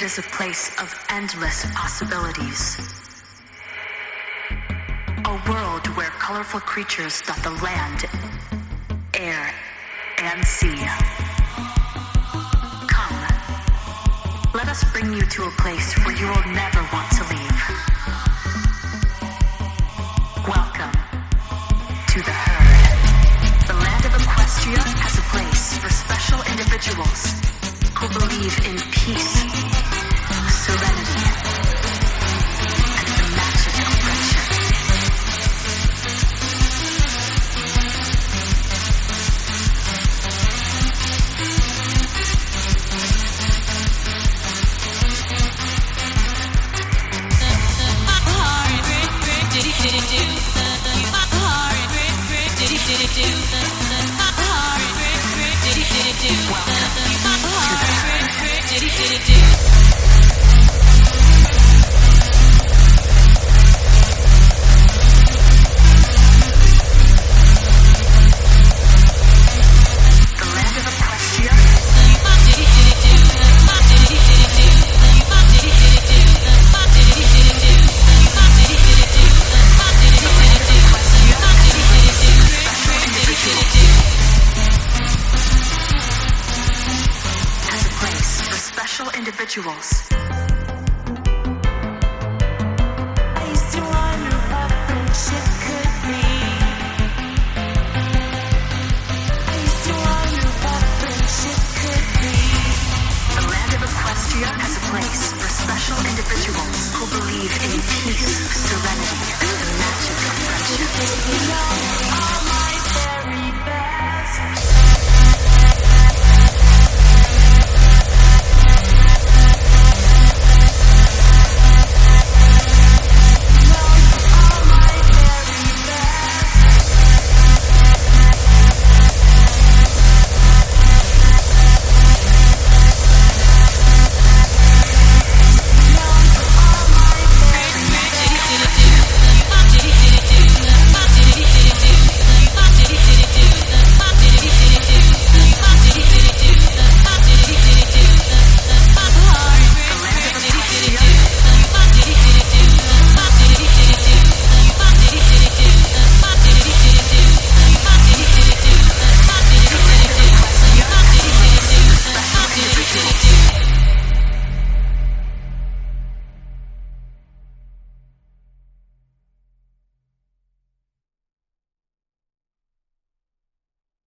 is a place of endless possibilities. A world where colorful creatures dot the land, air, and sea. Come, let us bring you to a place where you will never want to leave. Welcome to the Herd. The land of Equestria has a place for special individuals who believe in peace, serenity, and the magic of friendship. Individuals. I used to wonder what friendship could be. I used to wonder what friendship could be. The land of Equestria has a place for special individuals who believe in peace, serenity, and the magic of friendship.